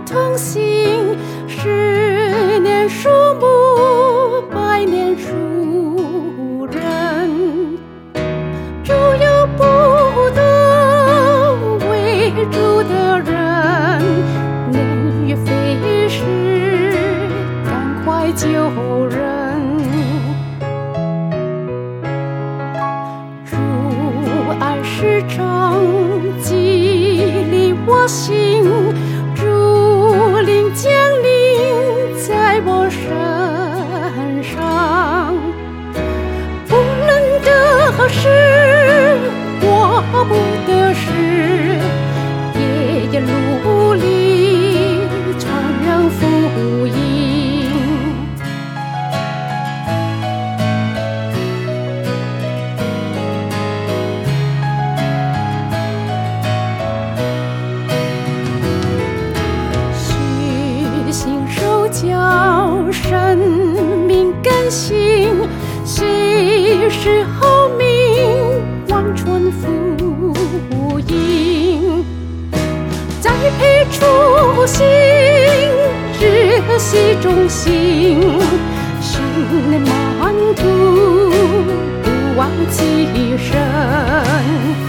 同行，10年树木，100年树人。主有不得为主的人，年月飞逝，赶快救人。主爱是长，激励我心，主灵降临在我身上。不论得何时，我不得时，也努力传扬福音。虚心受教，生命更新，谁是后命望传福音。栽培初心，知悉忠心，训练满足，不忘其身。